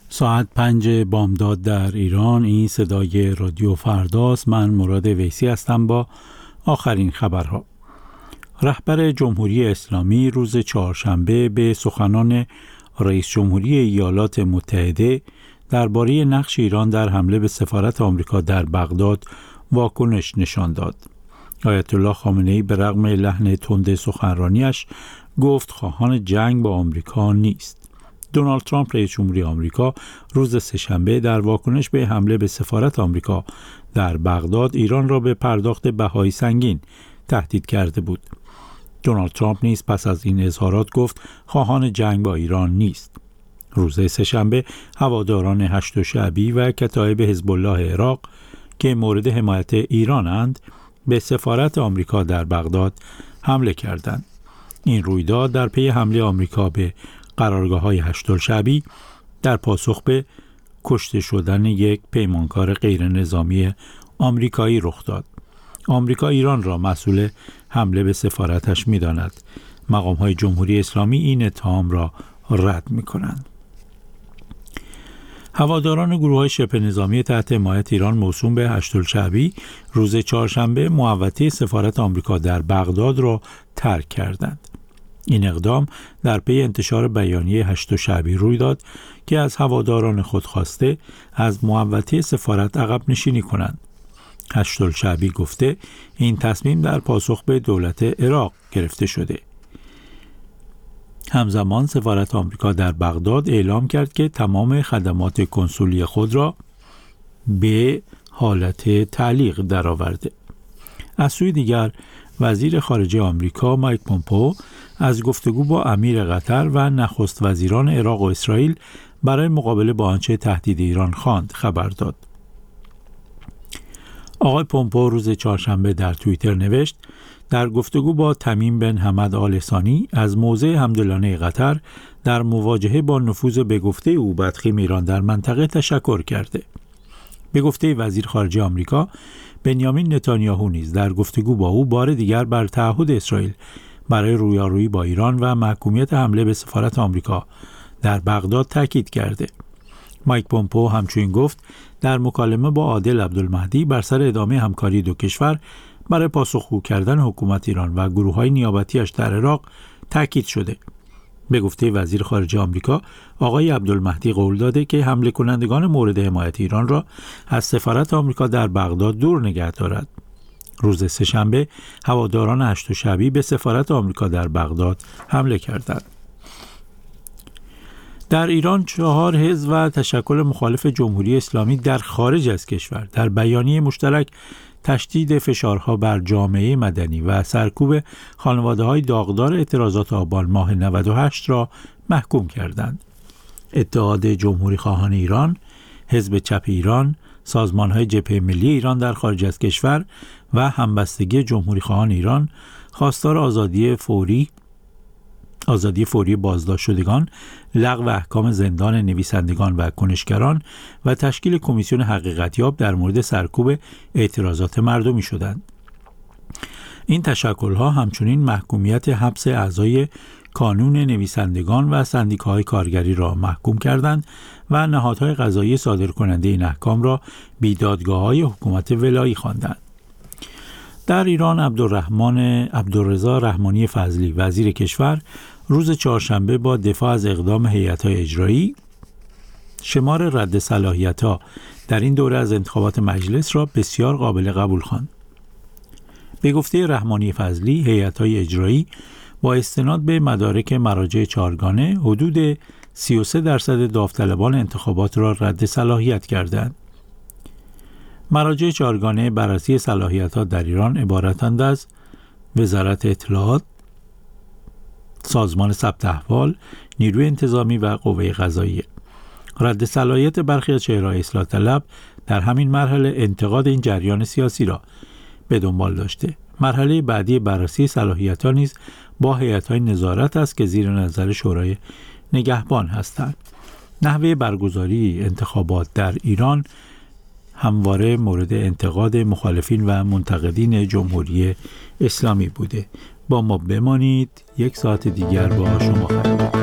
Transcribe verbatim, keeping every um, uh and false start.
ساعت پنج بامداد در ایران. این صدای رادیو فرداست. من مراد ویسی هستم با آخرین خبرها. رهبر جمهوری اسلامی روز چهارشنبه به سخنان رئیس جمهوری ایالات متحده درباره نقش ایران در حمله به سفارت آمریکا در بغداد واکنش نشان داد. آیت الله خامنه‌ای به رغم لحن تند سخنرانیش گفت خواهان جنگ با آمریکا نیست. دونالد ترامپ رئیس جمهوری آمریکا روز سه‌شنبه در واکنش به حمله به سفارت آمریکا در بغداد ایران را به پرداخت بهای سنگین تهدید کرده بود. دونالد ترامپ نیز پس از این اظهارات گفت خواهان جنگ با ایران نیست. روز سه‌شنبه هواداران هشت شعبی و کتایب حزب الله عراق که مورد حمایت ایرانند به سفارت آمریکا در بغداد حمله کردند. این رویداد در پی حمله آمریکا به قرارگاه‌های هشت شعبی در پاسخ به کشته شدن یک پیمانکار غیر نظامی آمریکایی رخ داد. آمریکا ایران را مسئول حمله به سفارتش می‌داند. مقام‌های جمهوری اسلامی این اتهام را رد می‌کنند. هواداران گروه‌های شبه نظامی تحت حمایت ایران موسوم به هشت شعبی روز چهارشنبه محوطه سفارت آمریکا در بغداد را ترک کردند. این اقدام در پی انتشار بیانیه هشت شعبی روی داد که از هواداران خود خواسته از محوطه سفارت عقب نشینی کنند. هشت شعبی گفته این تصمیم در پاسخ به دولت عراق گرفته شده. همزمان سفارت آمریکا در بغداد اعلام کرد که تمام خدمات کنسولی خود را به حالت تعلیق درآورده. از سوی دیگر وزیر خارجه آمریکا مایک پومپئو از گفتگو با امیر قطر و نخست وزیران عراق و اسرائیل برای مقابله با آنچه تهدید ایران خواند خبر داد. آقای پومپئو روز چهارشنبه در توییتر نوشت در گفتگو با تمیم بن حمد آل ثانی از موضع حمدلله قطر در مواجهه با نفوذ به گفته او بدخیم ایران در منطقه تشکر کرده. به گفته وزیر خارجه آمریکا بنیامین نتانیاهو نیز در گفتگو با او بار دیگر بر تعهد اسرائیل برای رویارویی با ایران و محکومیت حمله به سفارت آمریکا در بغداد تاکید کرده. مایک پومپئو همچنین گفت در مکالمه با عادل عبدالمهدی بر سر ادامه همکاری دو کشور برای پاسخگو کردن حکومت ایران و گروه‌های نیابتی‌اش در عراق تاکید شده. به گفته وزیر خارجه آمریکا آقای عبدالمهدی قول داده که حمله کنندگان مورد حمایت ایران را از سفارت آمریکا در بغداد دور نگه دارد. روز سه‌شنبه هواداران هشت شعبی به سفارت آمریکا در بغداد حمله کردند. در ایران چهار حزب و تشکل مخالف جمهوری اسلامی در خارج از کشور در بیانیه مشترک تشدید فشارها بر جامعه مدنی و سرکوب خانواده‌های داغدار اعتراضات آبان ماه نود و هشت را محکوم کردند. اتحاد جمهوری خواهان ایران، حزب چپ ایران، سازمان‌های جبهه ملی ایران در خارج از کشور و همبستگی جمهوری خواهان ایران خواستار آزادی فوری آزادی فوری بازداشت شدگان، لغو احکام زندان نویسندگان و کنشگران و تشکیل کمیسیون حقیقتیاب در مورد سرکوب اعتراضات مردمی شدند. این تشکل‌ها همچنین محکومیت حبس اعضای کانون نویسندگان و سندیکاهای کارگری را محکوم کردند و نهادهای قضایی صادرکننده این احکام را بیدادگاه‌های حکومت ولایی خواندند. در ایران عبدالرحمن عبدالرضا رحمانی فضلی وزیر کشور روز چهارشنبه با دفاع از اقدام هیئت‌های اجرایی شمار رد صلاحیت‌ها در این دوره از انتخابات مجلس را بسیار قابل قبول خواند. به گفته رحمانی فضلی هیئت‌های اجرایی با استناد به مدارک مراجع چهارگانه حدود سی و سه درصد داوطلبان انتخابات را رد صلاحیت کردند. مراجع چهارگانه بررسی صلاحیت‌ها در ایران عبارتند از وزارت اطلاعات، سازمان ثبت احوال، نیروی انتظامی و قوه قضاییه. رد صلاحیت برخی از چهره‌های اصلاح طلب در همین مرحله انتقاد این جریان سیاسی را به دنبال داشته. مرحله بعدی بررسی صلاحیت‌ها نیز با هیئت‌های نظارت است که زیر نظر شورای نگهبان هستند. نحوه برگزاری انتخابات در ایران همواره مورد انتقاد مخالفین و منتقدین جمهوری اسلامی بوده. با ما بمانید، یک ساعت دیگر با شما خواهیم.